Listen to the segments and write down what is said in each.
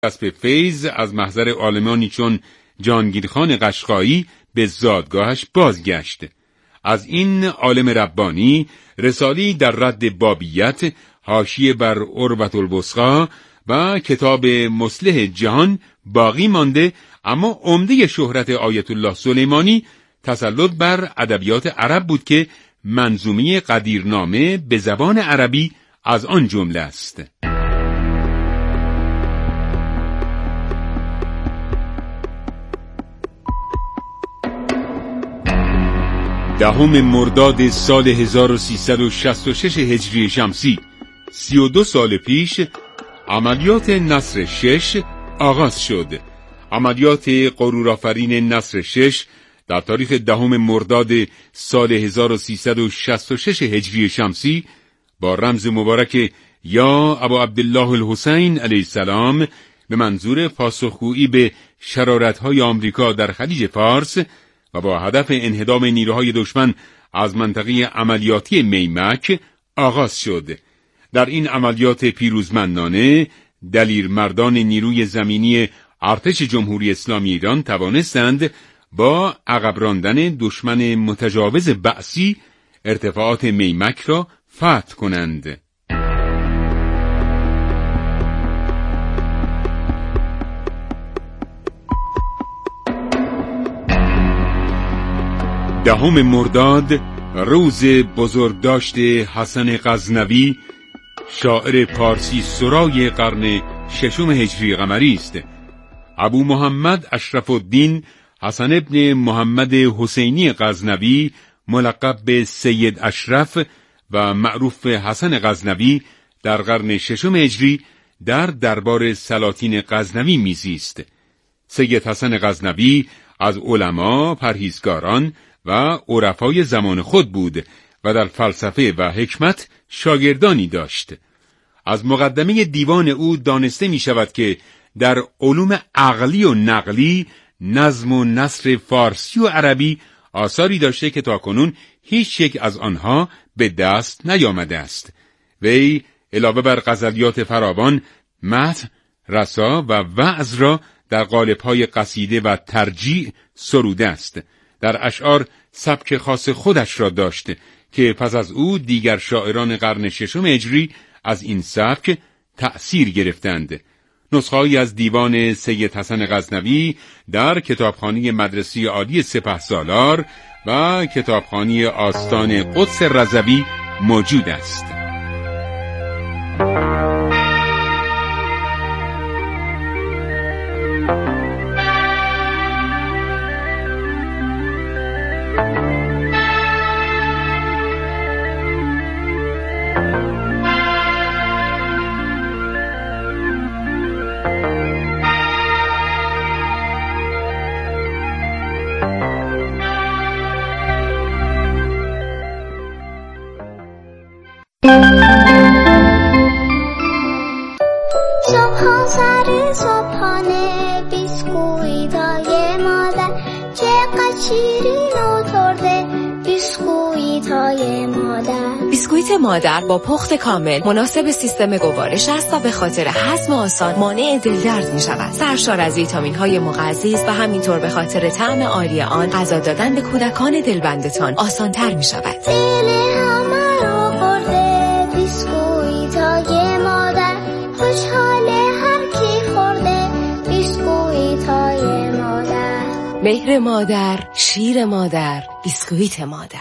کسب فیض از محضر عالمانی چون جهانگیرخان قشقایی به زادگاهش بازگشت. از این عالم ربانی رسالی در رد بابیت، حاشیه بر عروة الوثقی و کتاب مصلح جهان باقی مانده، اما عمده شهرت آیت الله سلیمانی تسلط بر ادبیات عرب بود که منظومه قدیرنامه به زبان عربی از آن جمله است. دهم مرداد سال 1366 هجری شمسی، 32 سال پیش، عملیات نصر 6 آغاز شد. عملیات غرورآفرین نصر 6 در تاریخ 10 مرداد سال 1366 هجری شمسی با رمز مبارک یا ابا عبدالله الحسین علیه السلام به منظور پاسخگویی به شرارت‌های آمریکا در خلیج فارس و با هدف انهدام نیروهای دشمن از منطقه عملیاتی میمک آغاز شد. در این عملیات پیروزمندانه دلیرمردان نیروی زمینی ارتش جمهوری اسلامی ایران توانستند با عقب راندن دشمن متجاوز بعثی ارتفاعات میمک را فتح کنند. دهم مرداد روز بزرگداشت حسن غزنوی، شاعر پارسی سرای قرن 6 هجری قمری است. ابو محمد اشرف الدین حسن ابن محمد حسینی غزنوی ملقب به سید اشرف و معروف حسن غزنوی در قرن 6 هجری در دربار سلاطین غزنوی میزیست. سید حسن غزنوی از علما، پرهیزگاران و عرفای زمان خود بود و در فلسفه و حکمت شاگردانی داشت. از مقدمه دیوان او دانسته می شود که در علوم عقلی و نقلی، نظم و نثر فارسی و عربی آثاری داشته که تاکنون هیچ یک از آنها به دست نیامده است. وی علاوه بر غزلیات فراوان، مدح، رسا و وعظ را در قالب‌های قصیده و ترجیع سروده است. در اشعار سبک خاص خودش را داشت که پس از او دیگر شاعران قرن 6 هجری از این سبک تأثیر گرفتند. نسخه‌ای از دیوان سید حسن غزنوی در کتابخانه مدرسه عالی سپهسالار و کتابخانه آستان قدس رضوی موجود است. صبحانه بیسکویتای مادر چقدر شیرین و ترده بیسکویتای مادر. بیسکویت مادر با پخت کامل مناسب سیستم گوارش است و به خاطر هضم آسان مانع دلدرد می شود. سرشار از ویتامین‌های مغذی است و همینطور به خاطر طعم عالی آن غذا دادن به کودکان دلبندتان آسان‌تر می شود. دل همه رو برده بیسکویتای مادر، خوشحاله هر کی خورده بیسکویتای مادر. مهر مادر، شیر مادر، بیسکویت مادر.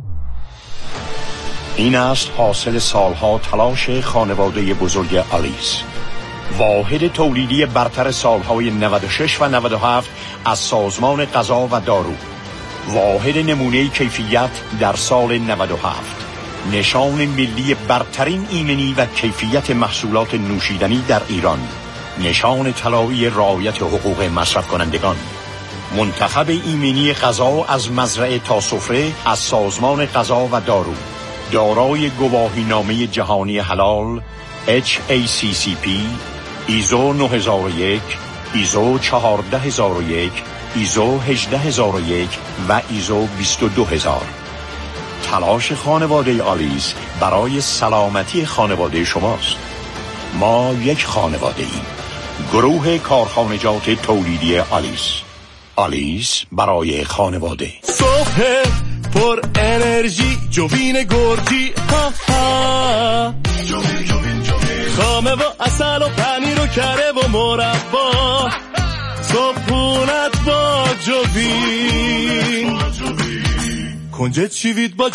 این است حاصل سالها تلاش خانواده بزرگ آلیس، واحد تولیدی برتر سالهای 96 و 97 از سازمان غذا و دارو، واحد نمونه کیفیت در سال 97، نشان ملی برترین ایمنی و کیفیت محصولات نوشیدنی در ایران، نشان طلایی رعایت حقوق مصرف کنندگان، منتخب ایمنی غذا از مزرعه تا سفره از سازمان غذا و دارو، دارای گواهینامه جهانی حلال HACCP، ایزو 9001، ایزو 14001، ایزو 18001 و ایزو 22000. تلاش خانواده آلیس برای سلامتی خانواده شماست. ما یک خانواده ایم. گروه کارخانجات تولیدی آلیس برای خانواده. صبح پر انرژی جوین گرتی، ها ها جوین خامه و اصل و پنیر و کره و مربا، صبحونت با جوین، کنجه چیوید با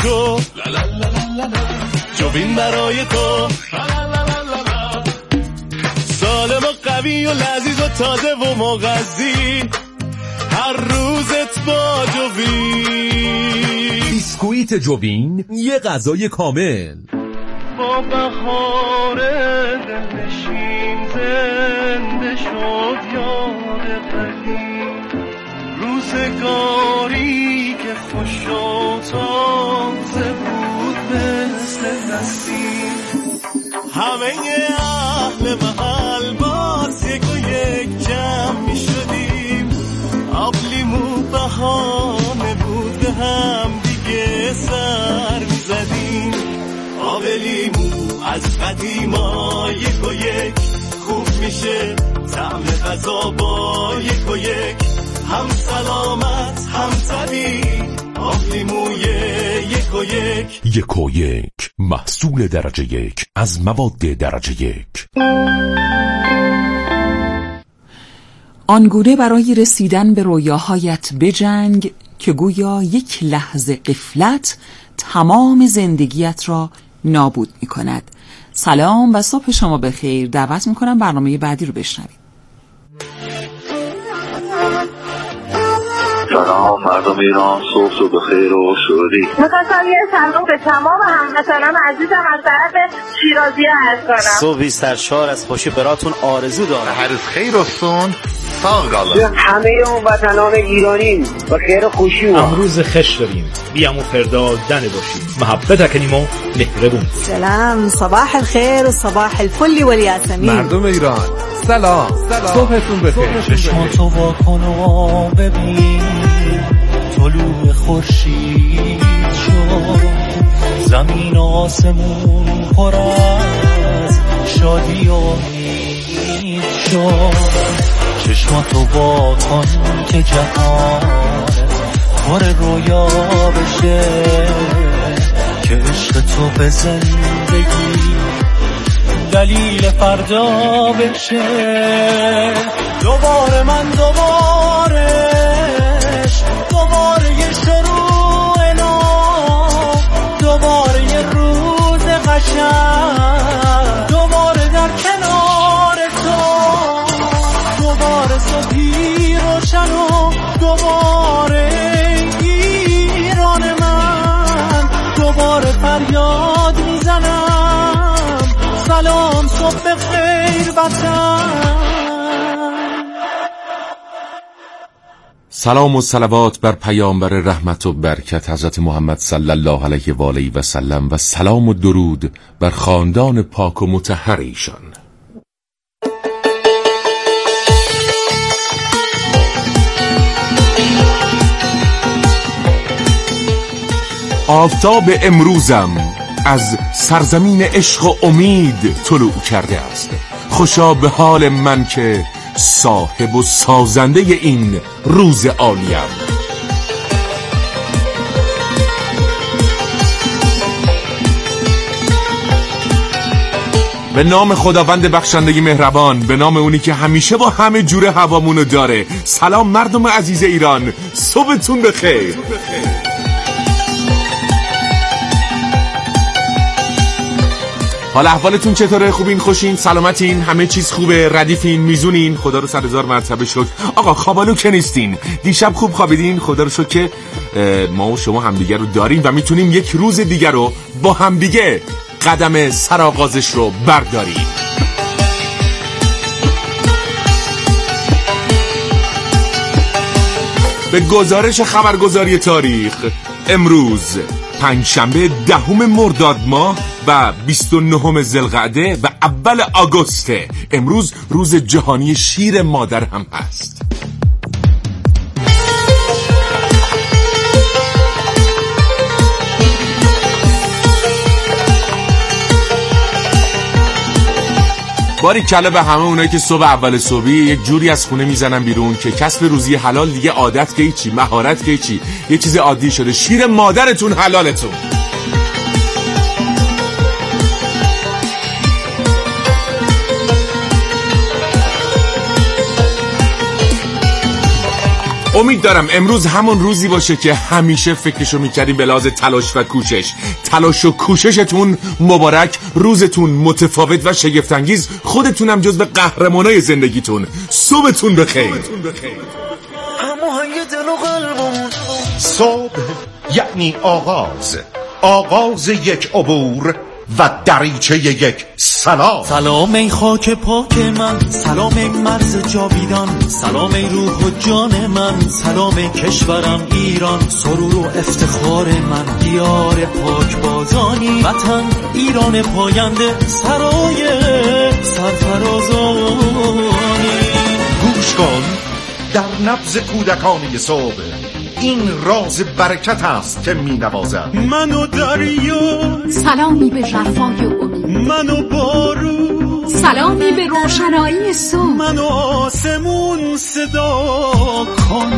جوین برای تو، سالم و قوی و لذیذ و تازه و مغذی، هر روزت با جوین. بیسکویت جوین، یه غذای کامل. با بهار دلنشین زنده شد یاد قدیم، روزگاری که خوش و تازه بود مثل نسیم. همه اهل محل باز یک و یک جمع می شدیم، آب لیمو بهانه بود به هم دیگه سر می زدیم. آب لیمو از قدیما یک و یک خوب میشه، طعم غذا با یک و یک، هم سلامت هم طبیعی. آب لیموی یک و یک محصول درجه یک از مواد درجه یک. آنگونه برای رسیدن به رویاهایت بجنگ که گویا یک لحظه غفلت تمام زندگیت را نابود می کند. سلام و صبح شما بخیر. دعوت می کنم برنامه بعدی رو بشنوید. سلام مردم ایران، صبح بخیر و شادی. می‌خواستم یه سلام به تمام هموطنان عزیزم از طرف شیرازی عرض کنم. صبحی سرشار از خوشی براتون آرزو دارم. هر روز خیر و سون همه اون وطنان ایرانی و خیر و خوشی و امروز خش داریم، بیام و فردا دنه باشیم، محبت کنیم و مهربون. سلام، صباح الخير و صباح الفل والیاسمین. مردم ایران سلام، صبحتون بخیر. چشماتو واکن و ببین، طلوع خورشید شد، زمین و آسمون پر از شادی و امید شد. چشماتو واکن که جهان پر رویا بشه، که عشق تو به زندگی دلیل فردا بشه. دوباره من دوباره یه شروع نو، دوباره یه روز قشنگ، دوباره در کنار تو، دوباره صبحی روشن و دوباره ایران من، دوباره فریاد میزنم سلام صبح خیر وطن. سلام و صلوات بر پیامبر رحمت و برکت حضرت محمد صلی الله علیه و آله و سلم، و سلام و درود بر خاندان پاک و مطهر ایشان. آفتاب امروزم از سرزمین عشق و امید طلوع کرده است. خوشا به حال من که صاحب و سازنده این روز عالیم. به نام خداوند بخشنده مهربان، به نام اونی که همیشه با همه جور هوامونو داره. سلام مردم عزیز ایران، صبحتون بخیر. حالا احوالتون چطوره؟ خوبین؟ خوشین؟ سلامتین؟ همه چیز خوبه؟ ردیفین؟ میزونین؟ خدا رو 100,000 مرتبه شکر. آقا خوابالو که نیستین؟ دیشب خوب خوابیدین؟ خدا رو شکر که ما و شما همدیگه رو داریم و میتونیم یک روز دیگر رو با همدیگه قدم سرآغازش رو برداریم. به گزارش خبرگزاری تاریخ، امروز پنجشنبه 10 مرداد ماه و 29 ذوالقعده و اول آگوست. امروز روز جهانی شیر مادر هم هست. باریکلا به همه اونایی که صبح اول صبحی یک جوری از خونه میزنن بیرون که کسب روزی حلال دیگه عادت که چی، مهارت که چی، یه چیز عادی شده. شیر مادرتون حلالتون. امید دارم امروز همون روزی باشه که همیشه فکرشو میکردیم به لحاظ تلاش و کوشش. تلاش و کوششتون مبارک، روزتون متفاوت و شگفت‌انگیز، خودتونم جزو قهرمانای زندگیتون. صبحتون بخیر. هماهنگ دل و قلبمون. صبح یعنی آغاز یک عبور و دریچه یک سلام. سلام ای خاک پاک من، سلام ای مرز جاویدان، سلام ای روح و جان من، سلام ای کشورم ایران، سرور و افتخار من، دیار پاک بازانی، وطن ایران پاینده، سرای سرفرازانی. گوش کن در نبض کودکانه صبح، این راز برکت است که می نوازد. منو دریا سلامی به رفای امید، منو بارون سلامی به روشنایی صبح، منو آسمون صدا کن،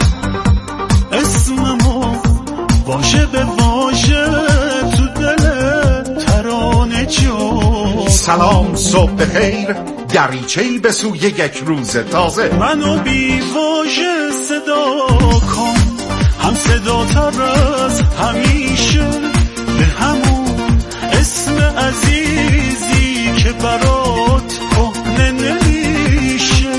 اسممو واژه به واژه تو دل ترانه جا. سلام صبح بخیر، دریچه‌ای به سوی یک روز تازه. منو بی واژه صدا کن، هم صدا تر از همیشه، به همون اسم عزیزی که برات کهنه نمیشه.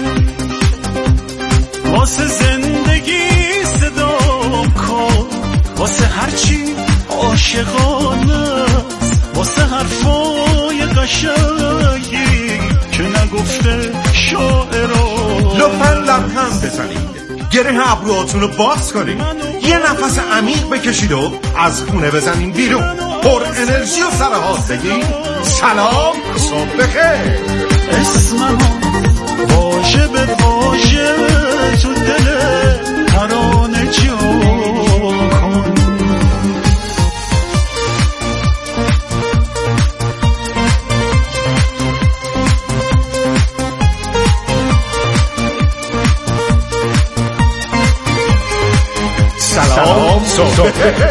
واسه زندگی صدا کن، واسه هرچی عاشقانه است، واسه حرفای قشنگی که نگفته شاعرها. لطفاً لبخند بزنید، گره ابروهاتون رو باز کنید، یه نفس عمیق بکشید و از خونه بزنید بیرون، پر انرژی و سرحال بگید سلام صبح بخیر. اسمم واژه به واژه تو دل ترانه جا کن. سلام صبح بخیر.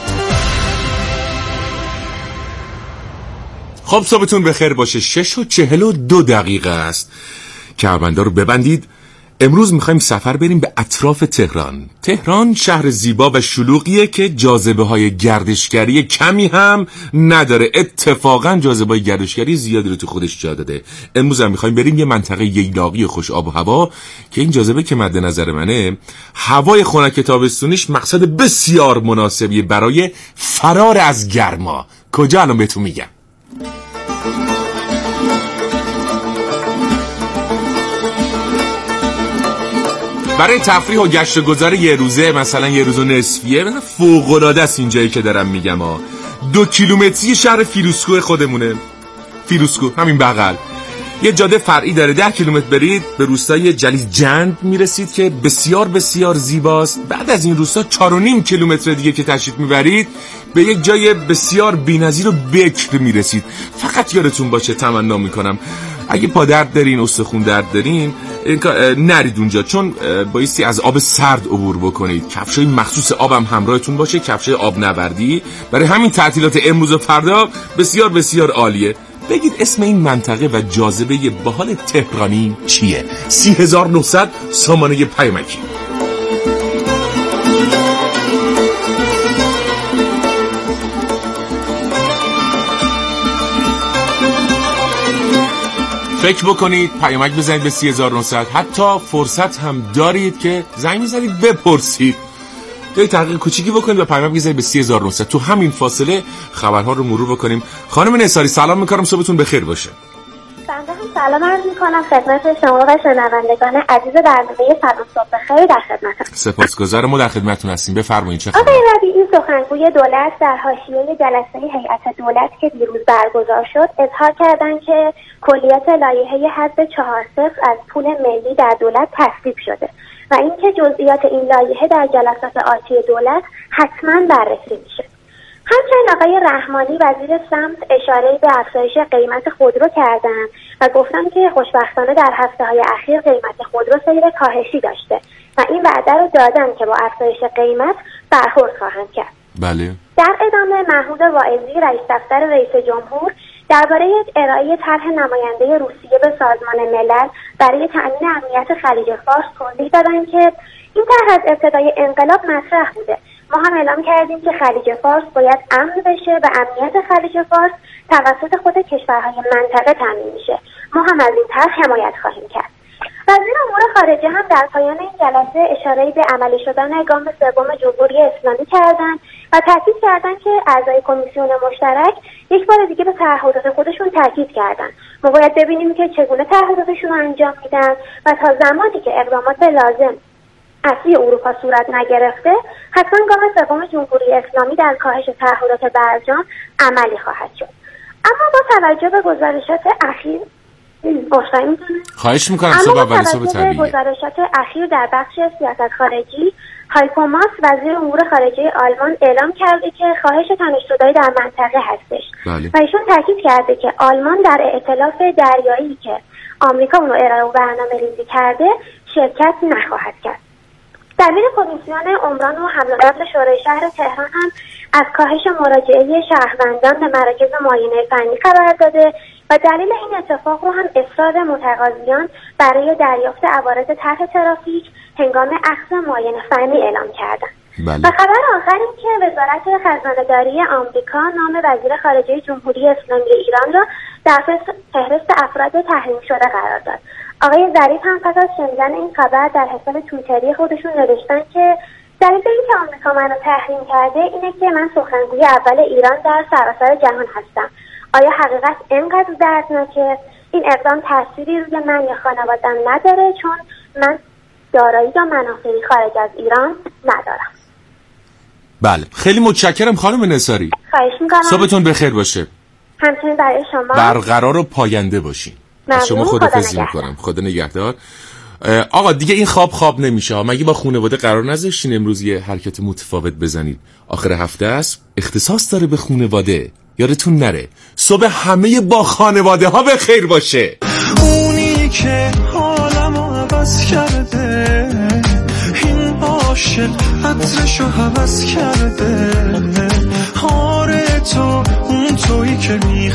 خب صبحتون بخیر باشه. 6:42 است. کمربندا رو ببندید. امروز میخوایم سفر بریم به اطراف تهران. تهران شهر زیبا و شلوغیه که جاذبه های گردشگری کمی هم نداره. اتفاقا جاذبه های گردشگری زیادی رو تو خودش جا داده. امروز هم میخوایم بریم یه منطقه ییلاقی خوش آب و هوا که این جاذبه که مد نظر منه، هوای خنک تابستونیش مقصد بسیار مناسبیه برای فرار از گرما. کجا الان بهتون میگم. برای تفریح و گشت و گذار یه روزه، مثلا یه روز و نصفیه، فوق‌العاده است اینجایی که دارم میگم 2 کیلومتری شهر فیروزکوه خودمونه. فیروزکو همین بغل یه جاده فرعی داره. 10 کیلومتر برید به روستای جلیسجند میرسید که بسیار بسیار زیباست. بعد از این روستا 4.5 کیلومتر دیگه که تشریف میبرید به یک جای بسیار بی‌نظیر و بکر میرسید. فقط یادتون باشه، تمنا میکنم اگه پا درد دارین، استخون درد دارین، نرید اونجا، چون بایستی از آب سرد عبور بکنید. کفشای مخصوص آبم همراهتون باشه، کفشای آب نوردی. برای همین تعطیلات امروز و فردا بسیار بسیار عالیه. بگید اسم این منطقه و جاذبه باحال تهرانی چیه؟ 3900 سامانه پیامکی. فکر بکنید، پیامک بزنید به 3900. حتی فرصت هم دارید که زنگ بزنید بپرسید. یه تحقیق کوچیکی بکنید و پیامک بزنید به 3900. تو همین فاصله خبرها رو مرور بکنیم. خانم نثاری سلام می‌کنم، صبحتون بخیر باشه. بنده هم سلام عرض می‌کنم خدمت شما و شنوندگان عزیز برنامه سلام صبح بخیر در خدمتم. سپاسگزارم، ما در خدمتتون هستیم. بفرمایید چه خبر؟ آقای ربیعی سخنگوی دولت در حاشیه جلسه هیئت دولت که دیروز برگزار شد اظهار کردند که کلیات لایحه حذف 4-0 از پول ملی در دولت تصویب شده و اینکه جزئیات این لایحه در جلسات آتی دولت حتما بررسی میشه. همچنین آقای رحمانی وزیر سمت اشاره به افزایش قیمت خودرو کردند و گفتن که خوشبختانه در هفته‌های اخیر قیمت خودرو سیر کاهشی داشته و این وعده رو دادن که با افزایش قیمت برخورد خواهند کرد. بله. در ادامه محمود واعظی رئیس دفتر رئیس جمهور درباره ارائه طرح نماینده روسیه به سازمان ملل برای تأمین امنیت خلیج فارس توضیح دادند که این طرح از ابتدای انقلاب مطرح بوده. ما هم اعلام کردیم که خلیج فارس باید امن بشه و امنیت خلیج فارس توسط خود کشورهای منطقه تامین میشه. ما هم از این طرح حمایت خواهیم کرد. وزیر امور خارجه هم در پایان این جلسه اشاره‌ای به عملی شدن گام سوم جمهوری اسلامی کردند و تاکید کردند که اعضای کمیسیون مشترک یک بار دیگه به تعهدات خودشون تاکید کردند. ما باید ببینیم که چگونه تعهداتشون رو انجام میدن و تا زمانی که اقدامات لازم از سوی اروپا صورت نگرفته حتما گام سوم جمهوری اسلامی در کاهش تعهدات برجام عملی خواهد شد. اما با توجه به گزارشات اخیر خواهش میکنم صبح اول صبح طبیعیه. گزارشات اخیر در بخش سیاست خارجی، هایکو ماس وزیر امور خارجه آلمان اعلام کرده که خواهش تنش‌زدایی در منطقه هستش. بله. و ایشون تاکید کرده که آلمان در ائتلاف دریایی که آمریکا اون رو ارائه و برنامه‌ریزی کرده شرکت نخواهد کرد. دبیر کمیسیون عمران و حمل و نقل شورای شهر تهران هم از کاهش مراجعه شهروندان به مراکز معاینه فنی خبر داده و دلیل این اتفاق رو هم اصرار متقاضیان برای دریافت عوارض طرح ترافیک هنگام اخذ معاینه فنی اعلام کردند. بله. و خبر آخر این که وزارت خزانه‌داری آمریکا نام وزیر خارجه جمهوری اسلامی ایران را در فهرست افراد تحریم شده قرار داد. آقای ظریف هم پس از شنیدن این خبر در حساب توییتری خودشون نوشتن که دلیل اینکه آمریکا منو تحریم کرده اینه که من سخنگوی اول ایران در سراسر جهان هستم. آیا حقیقت اینقدر دردناکه؟ این اقدام تأثیری روی من یا خانواده‌ام نداره چون من دارایی یا منافعی خارج از ایران ندارم. بله، خیلی متشکرم خانم نثاری. خواهش میکنم. صبحتون بخیر باشه. همچنین برای شما. برقرار و پاینده باشین. از شما خداحافظی میکنم. خدا نگهدار. آقا دیگه این خواب نمیشه. مگه با خانواده قرار نذاشتین امروز یه حرکت متفاوت بزنید؟ آخر هفته است، اختصاص داره به خانواده. یادتون نره صبح همه با خانواده ها به خیر باشه. اونی که حالمو عوض کرده، این عاشق عطرشو حوض کرده، آره تو اون تویی که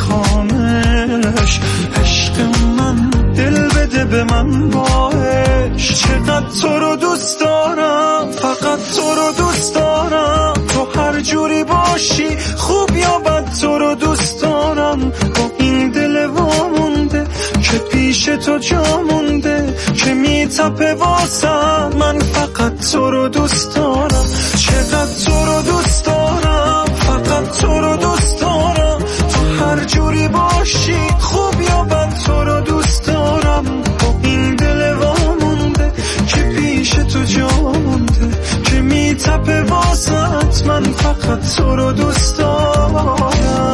میخوامش، عشق من دل بده به من باش. چقدر تو رو دوست دارم، فقط تو رو دوست دارم، تو هر جوری باشی خوب یا بد تو رو دوست دارم. با این دل وامونده که پیش تو جا مونده، که میتپه واسم، من فقط تو رو دوست دارم. چقدر تو رو دوست دارم، فقط تو رو دوست دارم، تو هر جوری باشی خوب یا بد تو رو دوست دارم. با این دل وامونده که پیش تو جا مونده، که میتپه واسط، من فقط تو رو دوست دارم.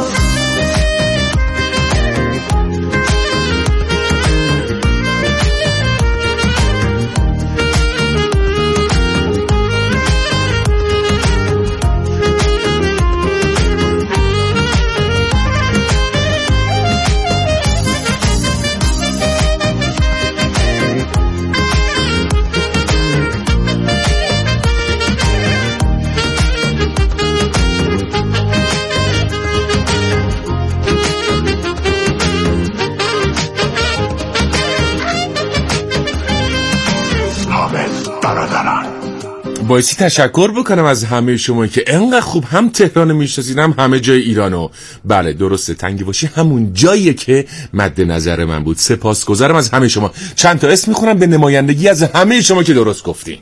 بایستی تشکر بکنم از همه شما که انقدر خوب هم تهران میشناسید هم همه جای ایرانو. بله درسته، تنگی باشی همون جاییه که مد نظر من بود. سپاسگزارم از همه شما. چند تا اسم میخونم به نمایندگی از همه شما که درست گفتین.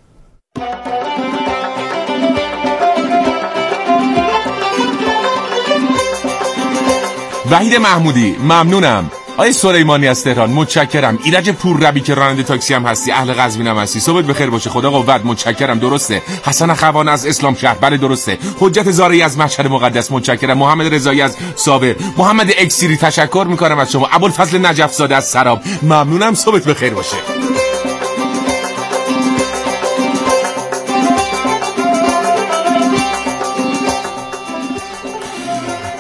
وحید محمودی ممنونم. آقای سلیمانی از تهران متشکرم. ایرج پورربی که راننده تاکسی هم هستی، اهل قزوین هم هستی، صبحت بخیر باشه، خدا قوت. متشکرم. درسته. حسن خوان از اسلام شهر، بله درسته. حجت زارعی از مشهد مقدس متشکرم. محمد رضایی از ساوه، محمد اکسیری تشکر میکنم از شما. ابوالفضل نجف زاده از سراب ممنونم. صبحت بخیر باشه.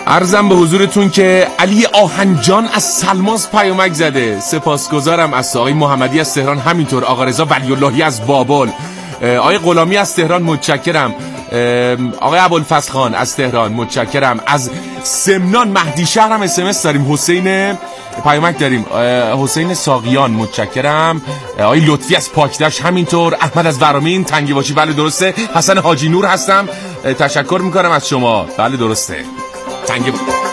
عرضم به حضورتون که علی آهنجان از سلماس پیامک زده. سپاسگزارم از آقای محمدی از تهران، همینطور آقا رضا ولی اللهی از بابل، آقای غلامی از تهران متشکرم، آقای ابوالفضل خان از تهران متشکرم. از سمنان مهدی شهر هم SMS داریم، حسین پیامک داریم، حسین ساقیان متشکرم، آقای لطفی از پاکدشت همینطور، احمد از ورامین تنگی باشی بله درسته، حسن حاجی نور هستم تشکر میکنم از شما بله درسته تنگی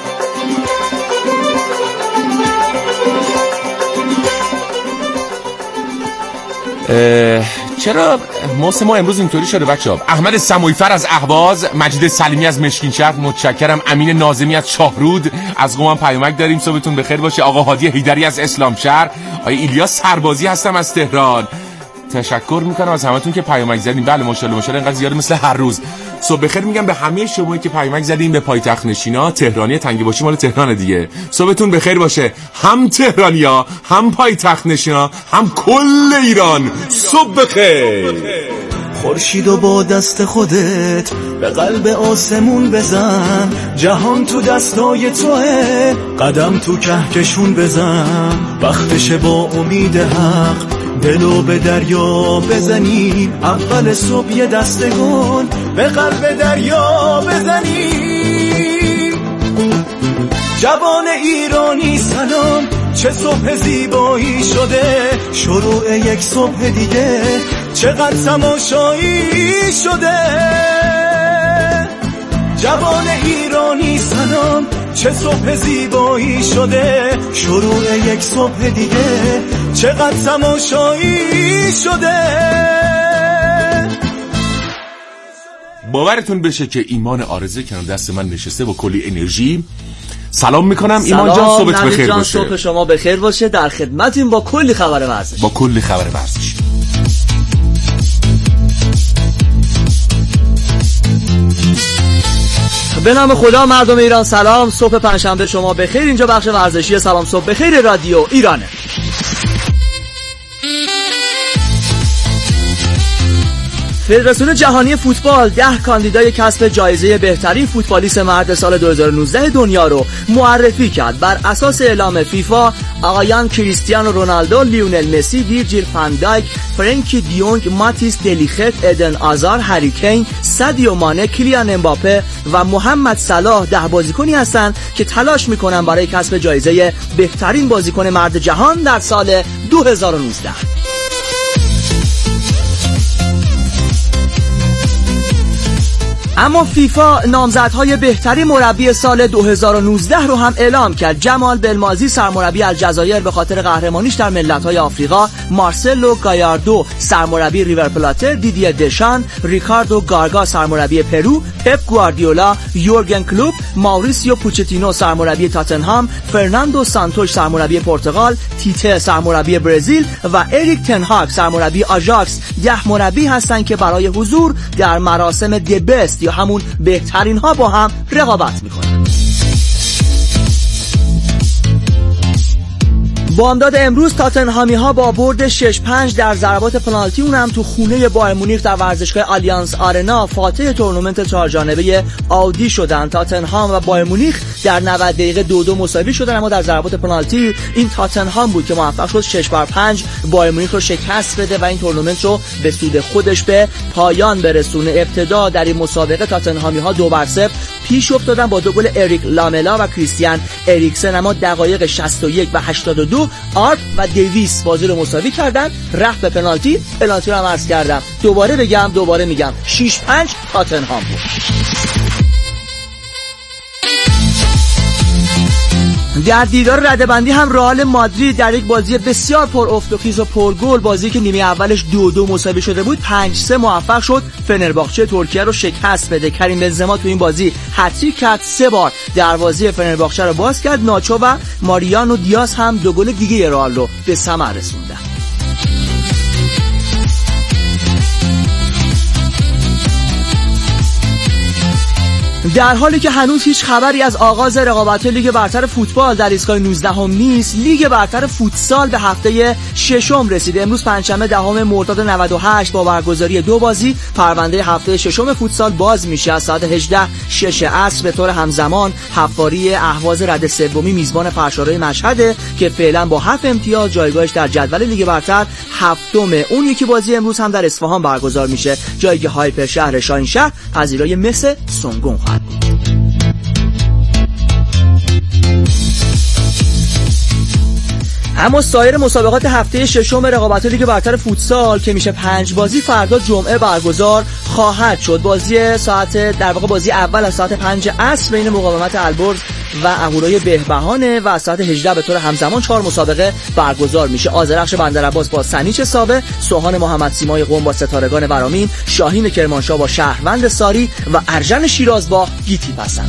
چرا موسم ما امروز اینطوری شده بچه‌ها؟ احمد سمویفر از اهواز، مجید سلیمی از مشکین شهر متشکرم، امین ناظمی از شاهرود از قم پیامک داریم، صبحتون بخیر باشه. آقا هادی هیدری از اسلام شهر، آقای ایلیاس سربازی هستم از تهران تشکر میکنم از همتون که پیامک زدین. بله ماشاءالله اینقدر زیاد مثل هر روز. صبح بخیر میگم به همه شما که پیامک زدین، به پایتخت نشینا تهرانی تنگی باشی مال تهران دیگه. صبحتون بخیر باشه هم تهرانیا، هم پایتخت نشینا، هم کل ایران. صبح بخیر. خورشیدو با دست خودت به قلب آسمون بزن، جهان تو دستای توه، قدم تو کهکشون بزن، وقتشه با امید حق دلو به دریا بزنیم، اول صبح یه دستگون به قلب دریا بزنیم. جوان ایرانی سلام، چه صبح زیبایی شده، شروع یک صبح دیگه چقدر تماشایی شده. جوان ایرانی سلام، چه صبح زیبایی شده، شروع یک صبح دیگه چقدر تماشایی شده. باورتون بشه که ایمان آرزه کنار دست من نشسته با کلی انرژی. سلام میکنم ایمان جان، صبحت بخیر باشه. صبح شما بخیر باشه، در خدمتیم با کلی خبر ورزش. با کلی خبر ورزش. به نام خدا مردم ایران سلام، صبح پنجشنبه شما بخیر. اینجا بخش ورزشی سلام صبح بخیر رادیو ایرانه. فدراسیون جهانی فوتبال 10 کاندیدای کسب جایزه بهترین فوتبالیست مرد سال 2019 دنیا رو معرفی کرد. بر اساس اعلام فیفا آقایان کریستیانو رونالدو، لیونل مسی، ویرجیل فان دایک، فرانکی دیونگ، ماتیس دلیخت، ادن آزار، هری کین، سادیو مانه، کیلیان امباپه و محمد صلاح 10 بازیکنی هستند که تلاش میکنن برای کسب جایزه بهترین بازیکن مرد جهان در سال 2019. اما فیفا نامزدهای بهترین مربی سال 2019 رو هم اعلام کرد. جمال بلمازی سرمربی الجزایر به خاطر قهرمانیش در ملت‌های آفریقا، مارسلو گایاردو سرمربی ریور پلاته، دیدیه دشان، ریکاردو گارگا سرمربی پرو، پپ گواردیولا، یورگن کلوپ، ماوریسیو پوچتینو سرمربی تاتنهام، فرناندو سانتوش سرمربی پرتغال، تیته سرمربی برزیل و اریک تنهاگ سرمربی آژاکس 10 مربی هستند که برای حضور در مراسم دی بست یا همون بهترین ها با هم رقابت میکنن. بامداد امروز تاتنهامی ها با برد 6-5 در ضربات پنالتی اونم تو خونه بایر مونیخ در ورزشگاه آلیانس آرنا فاتح تورنمنت 4 جانبه آودی شدن. تاتنهام و بایر مونیخ در 90 دقیقه 2-2 مساوی شدن، اما در ضربات پنالتی این تاتنهام بود که موفق شد 6-5 بایر مونیخ رو شکست بده و این تورنمنت رو به سود خودش به پایان برسونه. ابتدا در این مسابقه تاتنهامی ها 2-0 پیش افتادن با 2 گل اریک لاملا و کریستیان اریکسن، اما دقایق 61 و 82 آرپ و دیویس بازی رو مساوی کردن، رفت به پنالتی رو هم عرض کردم. دوباره میگم 6-5 تاتنهام بود. در دیدار رده‌بندی هم رئال مادرید در یک بازی بسیار پر افت و خیز و پر گل، بازی که نیمه اولش 2-2 مساوی شده بود، 5-3 موفق شد فنرباغچه ترکیه رو شکست بده. کریم بنزما تو این بازی هتریک کرد، 3 بار دروازه فنرباغچه رو باز کرد. ناچو و ماریانو دیاز هم 2 گل دیگه رئال رو به ثمر رسوندن. در حالی که هنوز هیچ خبری از آغاز رقابت‌های لیگ برتر فوتبال در ایستگاه 19 نیست، لیگ برتر فوتسال به هفته ششم رسیده. امروز پنجشنبه 10 مرداد 98 با برگزاری 2 بازی پرونده هفته ششم فوتسال باز میشه. از ساعت 18:06 عصر به طور همزمان حفاری اهواز رده سومی میزبان پرشارای مشهد که فعلا با 7 امتیاز جایگاهش در جدول لیگ برتر هفتمه. اون یکی بازی امروز هم در اصفهان برگزار میشه، جایی که هایپر شهر شاهینشهر پذیرای مس سنگون خواهد بود. اما سایر مسابقات هفته ششم رقابت لیگ برتر فوتسال که میشه 5 بازی فردا جمعه برگزار خواهد شد. بازی ساعت در واقع بازی اول از ساعت 5 عصر بین مقاومت البرز و اهورای بهبهانه و از ساعت 18 به طور همزمان 4 مسابقه برگزار میشه. آذرخش بندرعباس با سنیچ ساوه، سوهان محمد سیمای قم با ستارگان ورامین، شاهین کرمانشاه با شهروند ساری و ارژن شیراز با گیتی پسند.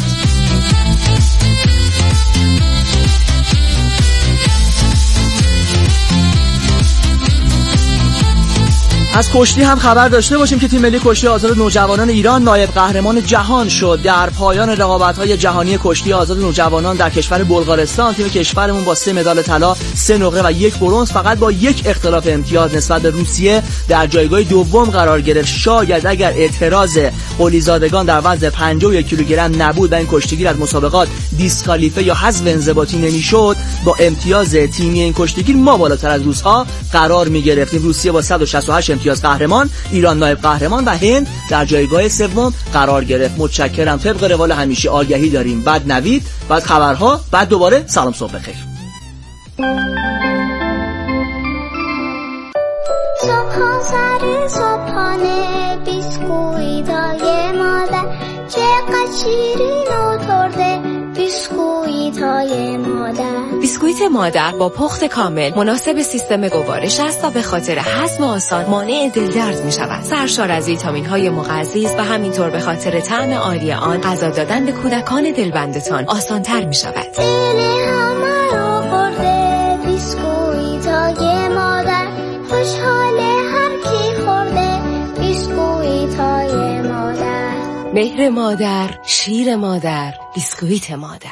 از کشتی هم خبر داشته باشیم که تیم ملی کشتی آزاد نوجوانان ایران نایب قهرمان جهان شد. در پایان رقابت‌های جهانی کشتی آزاد نوجوانان در کشور بلغارستان تیم کشورمون با 3 مدال طلا، 3 نقره و 1 برنز فقط با 1 اختلاف امتیاز نسبت به روسیه در جایگاه دوم قرار گرفت. شاید اگر اعتراض قلیزادگان در وزن 51 کیلوگرم نبود و این کشتیگیر از مسابقات دیسکالیفه یا حذف انضباطی نمیشد، با امتیاز تیمی این کشتیگیر ما بالاتر از روس‌ها قرار می‌گرفتیم. روسیه با 168 امتیاز قهرمان، ایران نایب قهرمان و هند در جایگاه سوم قرار گرفت. متشکرم. طبق روال همیشه آگهی داریم، بعد نوید، بعد خبرها، بعد دوباره سلام صبح بخیر. صبحانه بیسکویتای مادر چقدر شیرین و ترده بیسکویتای مادر. بیسکویت مادر با پخت کامل مناسب سیستم گوارش است و به خاطر هضم آسان مانع دلدرد می شود. سرشار از ویتامین‌های مغذی و همینطور به خاطر طعم عالی آن غذا دادن به کودکان دلبندتان آسان‌تر می شود. دل همه رو خورده بیسکویتای مادر، خوشحاله هر کی خورده بیسکویتای مادر. مهر مادر، شیر مادر، بیسکویت مادر.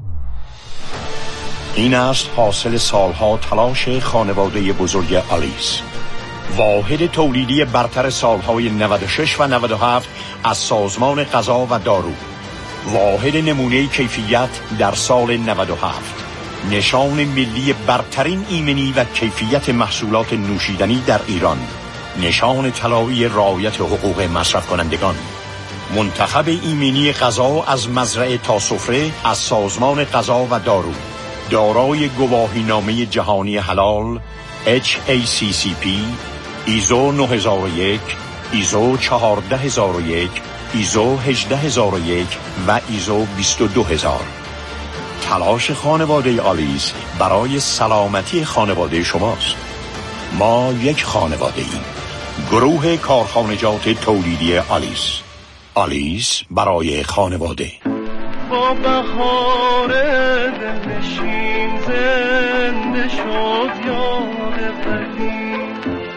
این است حاصل سالها تلاش خانواده بزرگ آلیس، واحد تولیدی برتر سالهای 96 و 97 از سازمان غذا و دارو، واحد نمونه کیفیت در سال 97، نشان ملی برترین ایمنی و کیفیت محصولات نوشیدنی در ایران، نشان طلایی رعایت حقوق مصرف کنندگان، منتخب ایمنی غذا از مزرعه تا سفره از سازمان غذا و دارو، دارای گواهینامه جهانی حلال HACCP، ایزو 9001، ایزو 14001، ایزو 18001 و ایزو 22000. تلاش خانواده آلیس برای سلامتی خانواده شماست. ما یک خانواده ایم. گروه کارخانجات تولیدی آلیس. آلیس برای خانواده. با بهار دلنشین زنده شد یاد قدیم،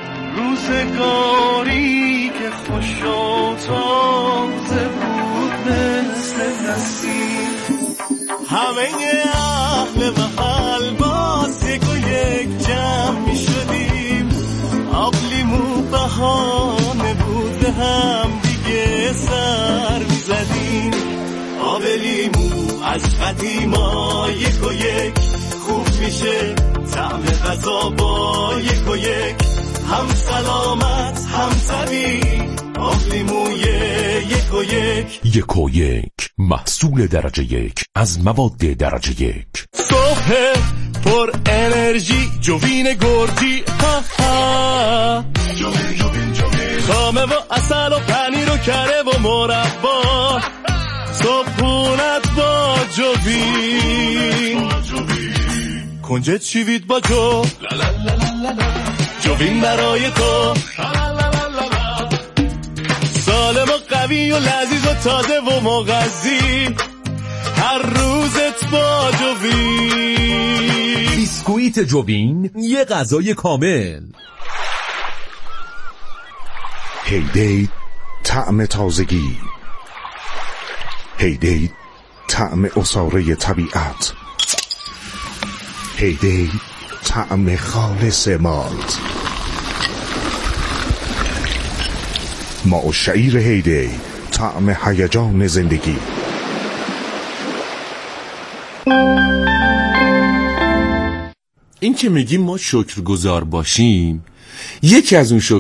روزگاری که خوش و تازه بود مثل نسیم. همه اهل محل باز یک و یک جمع می شدیم، آب لیمو بهانه بود به هم دیگه سر می زدیم. آب لیمو از قدیما یک و یک خوب میشه، طعم غذا با یک و یک هم سلامت هم طبیعی. آب لیموی یک و یک، یک و یک محصول درجه یک از مواد درجه یک. صبح پر انرژی جوین گرجی، ها ها جوین جوین جوین، خامه و اصل و پنیر و کره و مربا، صبحونت با جوین، کنجد شیوید با جو، جوین برای تو، سالم و قوی و لذیذ و تازه و مغذی، هر روزت با جوین. بیسکویت جوین، یه غذای کامل. هیدی طعم تازگی، هیدی طعم عصاره طبیعت، هیدی طعم خالص مالت. ما شعیر هیدی طعم هیجان زندگی. این که میگیم ما شکرگزار باشیم، یکی از اون